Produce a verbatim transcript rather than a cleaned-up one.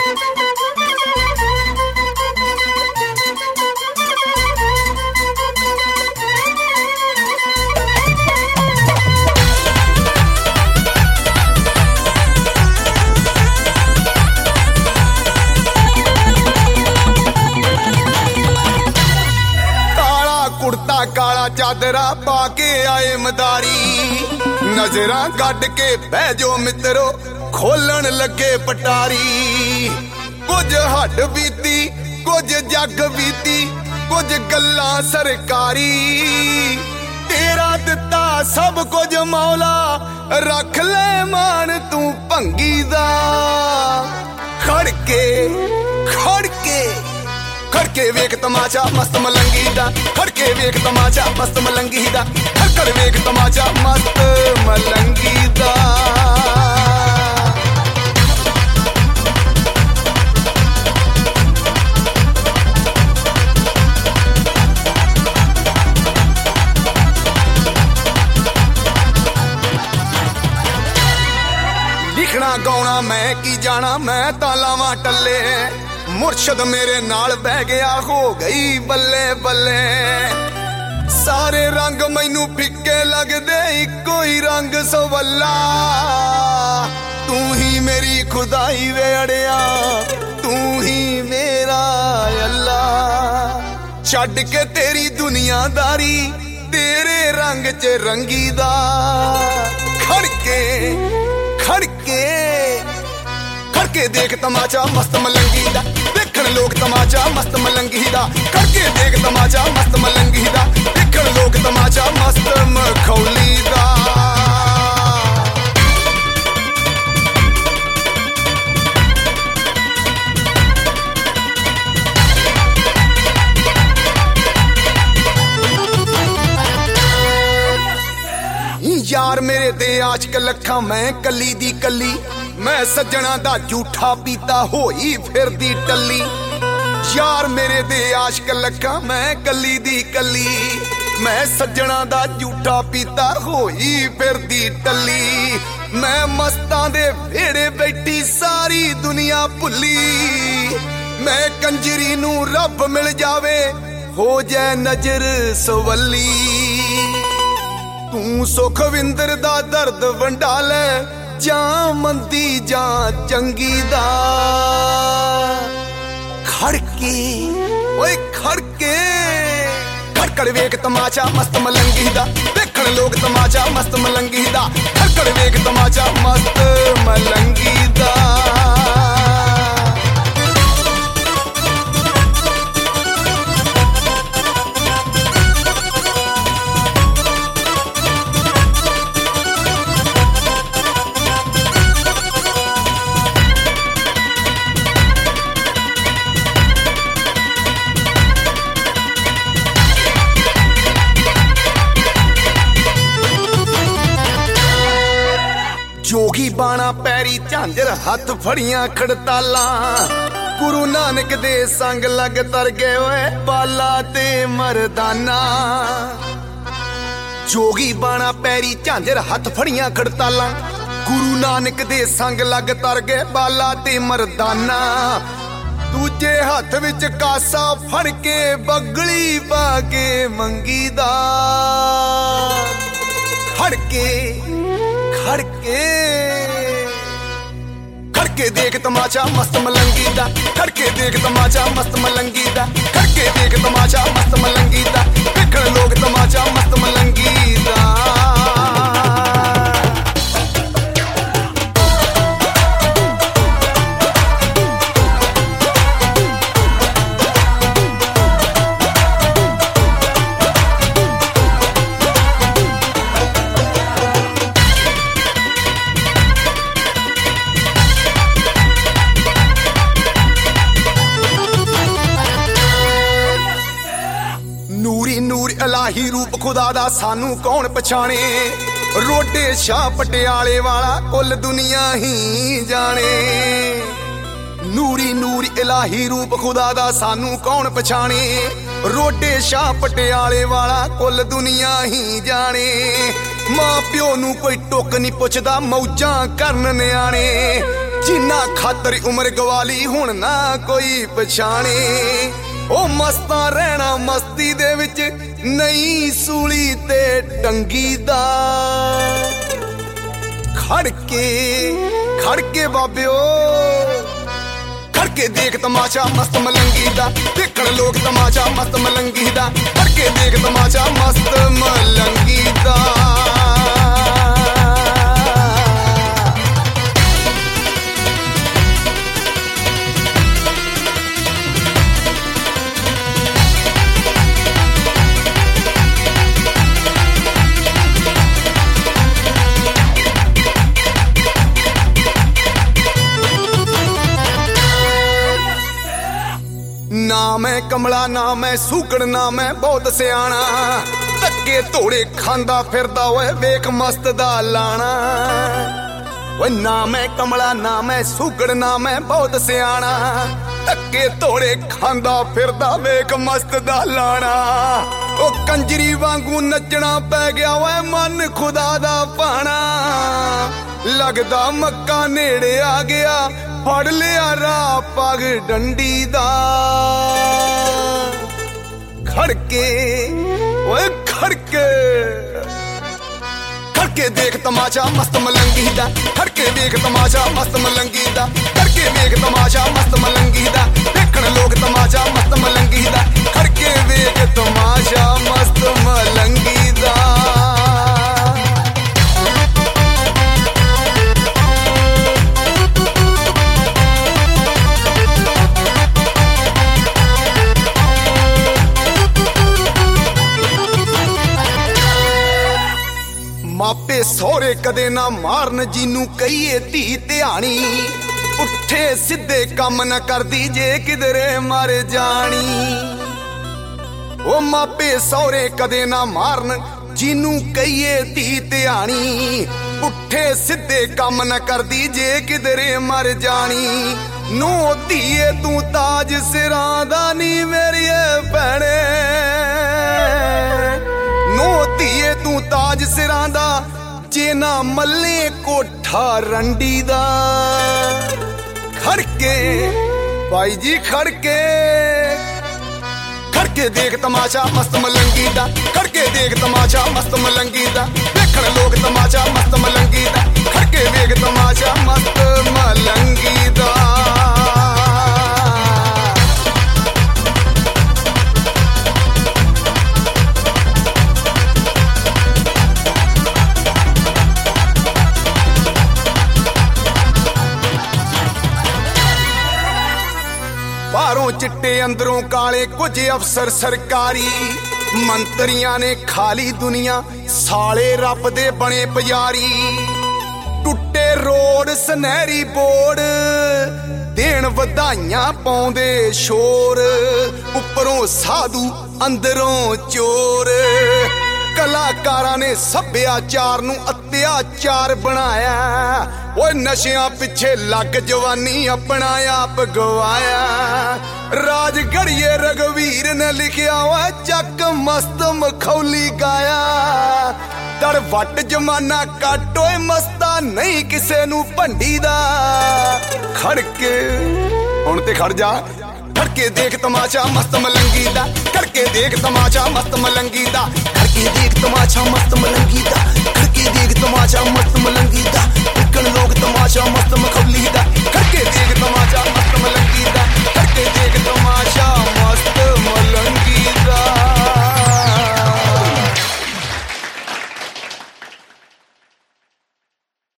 काला चादरा पाके आए मदारी नजरां गड के बह जो मित्रो खोलन लगे पटारी कुछ हड बीती कुछ जग बीती कुछ गल्लां सरकारी तेरा दिता सब कुछ मौला रख ले मान तू भंगी दा खड़के खड़के खड़के वेख तमाचा मस्त मलंगी दा खड़के वेख तमाचा मस्त मलंगी दा खड़कर वेख तमाचा मस्त मलंगी दा लिखना गाउना मैं की जाना मैं तां लावां टल्ले मुर्शद मेरे नाल बह गया हो गई बल्ले बल्ले सारे रंग मैनू फिक्के लगदे इको ही रंग सवल्ला तू ही मेरी खुदाई वे अड़िया तू ही मेरा अल्लाह छड्ड के तेरी दुनियादारी तेरे रंग च रंगी दा खड़के खड़के खड़के देख तमाचा मस्त मलंगी दा देखण लोग तमाचा मस्त मलंगी दा खड़के देख तमाचा मस्त मलंगी दा देखण लोग तमाचा मस्त मखौली दा यार मेरे ते आशिक लखां मैं कली दी कली मैं सज्जना दा झूठा पीता होई फिरदी टल्ली यार मेरे दे आशिक लखां मैं कली दी कली मैं सज्जना दा झूठा पीता होई फिरदी टल्ली मैं मस्तां दे फेड़े बैठी सारी दुनिया भुल्ली मैं कंजरी नू रब मिल जावे हो जाए नजर सवली तू सुखविंदर दा दर्द वंडा ले जा मंदी जा चंगी दा खड़के ओए खड़के खड़कड़ वेख तमाचा मस्त मलंगी दा देखण लोग तमाचा मस्त मलंगी दा खड़कड़ वेख तमाचा मस्त मलंगी दा जोगी बाणा पैरी झांजर हथ फड़ियां खड़ताला गुरु नानक दे संग लग तर गए ओए बाला ते मरदाना जोगी बाणा पैरी झांजर हथ फड़ियां खड़ताला गुरु नानक दे संग लग तर गए बाला ते मरदाना दूजे हथ विच कासा फड़ के बगली पा के मंगी दा खड़के खड़के खड़के देख तमाचा मस्त मलंगी दा खड़के देख तमाचा मस्त मलंगी दा खड़के देख तमाचा मस्त मलंगी दा देखण लोग तमाचा मस्त मलंगी दा इलाही रूप खुदा दा सानू कौन पछाणे रोडे शाह पटियाले वाला कुल दुनिया ही जाने नूरी नूर इलाही रूप खुदा दा सानू कौन पछाणे रोडे शाह पटियाले वाला कुल दुनिया ही जाने मां प्यो नू कोई टुक नहीं पुछदा मौजां करन न्याणे जिन्ना खातर उम्र गवाली हुण ना कोई पछाणे ओ मस्तां रहना मस्ती दे विच नहीं सूली ते टंगी दा खड़के खड़के बाबियो खड़के देख तमाशा मस्त मलंगी दा देखण लोग तमाशा मस्त मलंगी दा खड़के देख तमाशा मस्त मलंगी दा ना मैं कमला ना मैं सूकड़ ना मैं बहुत सियाणा धक्के धोड़े खांदा फिरदा ओए वेख मस्त दा लाना ओए ना मैं कमला ना मैं सूकड़ ना मैं बहुत सियाणा धक्के धोड़े खांदा फिरदा वेख मस्त दा लाना ओ कंजरी वांगू नचना पै गया ओए मन खुदा दा पाना लगदा मक्का नेड़े आ गया फड़ लिया राह पग डंडी दा खड़के ओए खड़के खड़के देख तमाशा मस्त मलंगी दा खड़के देख तमाशा मस्त मलंगी दा खड़के देख तमाशा मस्त मलंगी दा देखण लोग तमाशा मस्त मलंगी दा खड़के देख तमाशा मस्त मलंगी दा मापे सौरे कदे ना मारन जिनू कहिए धी ध्यानी उठे सीधे काम न कर दी जे किधरे मर जानी ओ मापे सौरे कदे ना मारन जिनू कहिए धी ध्यानी उठे सीधे काम न कर दी जे किधरे मर जानी नो धीए तू ताज सिरां दा नी मेरिए भैणे नो धीए तू ताज सिरां दा जे ना मल्ले कोठा रंडी दा खड़के भाई जी खड़के खड़के देख तमाशा मस्त मलंगी दा खड़के देख तमाशा मस्त मलंगी दा देखण लोग तमाशा मस्त मलंगी दा खड़के देख तमाशा मस्त मलंगी दा बाहरों चिट्टे अंदरों काले कुछ अफसर सरकारी मंत्रियां ने खाली दुनिया साले रब दे बने पुजारी टुट्टे रोड सनहरी बोर्ड देण वधाइयां पाउंदे शोर उपरों साधु अंदरों चोर कलाकारां ने सभ्याचार नूं अत्याचार बनाया ओए नशियां पिछे लग जवानी अपना आप गवाया राज घड़िए रघुवीर ने लिखिया ओए चक मस्त मखौली गाया दर वट जमाना कट ओए मस्ता नहीं किसे नू भंडी दा खड़के हुण ते खड़ जा खड़के देख तमाशा मस्त मलंगी दा खड़के देख तमाशा मस्त मलंगी दा खड़के देख तमाशा मस्त मलंगी दा खड़के देख तमाशा मस्त मलंगी दा देखण लोग तमाशा मस्त मखौली दा खड़के देख तमाशा मस्त